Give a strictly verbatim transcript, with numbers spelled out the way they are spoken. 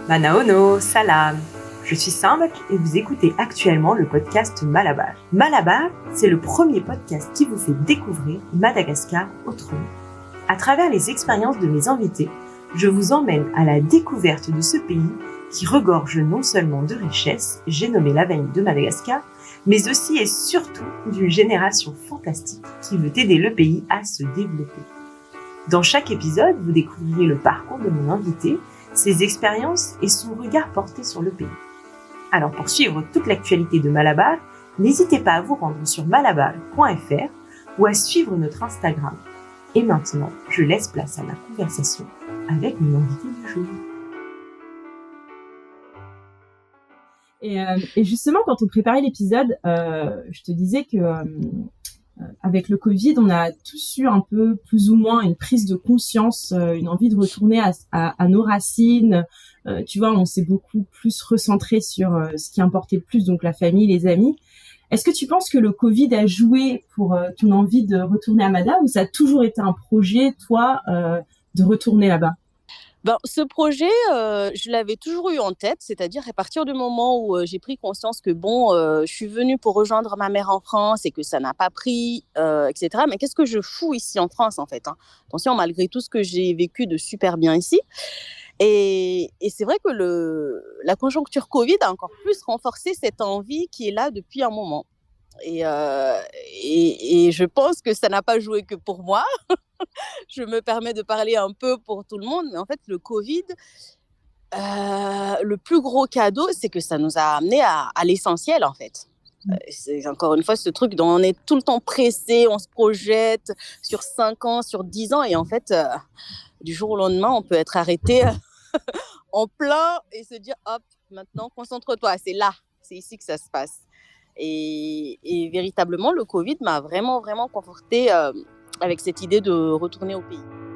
Manaono, salam. Je suis Samb et vous écoutez actuellement le podcast Malabar. Malabar, c'est le premier podcast qui vous fait découvrir Madagascar autrement. À travers les expériences de mes invités, je vous emmène à la découverte de ce pays qui regorge non seulement de richesses, j'ai nommé la veine de Madagascar, mais aussi et surtout d'une génération fantastique qui veut aider le pays à se développer. Dans chaque épisode, vous découvrirez le parcours de mon invité, ses expériences et son regard porté sur le pays. Alors pour suivre toute l'actualité de Malabar, n'hésitez pas à vous rendre sur malabar point f r ou à suivre notre Instagram. Et maintenant, je laisse place à ma conversation avec mon invité du jour. Et, euh, et justement, quand on préparait l'épisode, euh, je te disais que euh, avec le Covid, on a tous eu un peu plus ou moins une prise de conscience, euh, une envie de retourner à, à, à nos racines. Euh, tu vois, on s'est beaucoup plus recentré sur euh, ce qui importait le plus, donc la famille, les amis. Est-ce que tu penses que le Covid a joué pour euh, ton envie de retourner à Mada, ou ça a toujours été un projet, toi, euh, de retourner là-bas? Ben, ce projet, euh, je l'avais toujours eu en tête, c'est-à-dire à partir du moment où euh, j'ai pris conscience que bon, euh, je suis venue pour rejoindre ma mère en France et que ça n'a pas pris, euh, et cetera. Mais qu'est-ce que je fous ici en France, en fait, hein? Attention, malgré tout ce que j'ai vécu de super bien ici. Et, et c'est vrai que le, la conjoncture Covid a encore plus renforcé cette envie qui est là depuis un moment. Et, euh, et, et je pense que ça n'a pas joué que pour moi. Je me permets de parler un peu pour tout le monde, mais en fait, le Covid, euh, le plus gros cadeau, c'est que ça nous a amené à, à l'essentiel, en fait. Euh, c'est encore une fois ce truc dont on est tout le temps pressé, on se projette sur cinq ans, sur dix ans, et en fait, euh, du jour au lendemain, on peut être arrêté en plein et se dire, hop, maintenant, concentre-toi, c'est là, c'est ici que ça se passe. Et, et véritablement, le Covid m'a vraiment, vraiment confortée euh, avec cette idée de retourner au pays.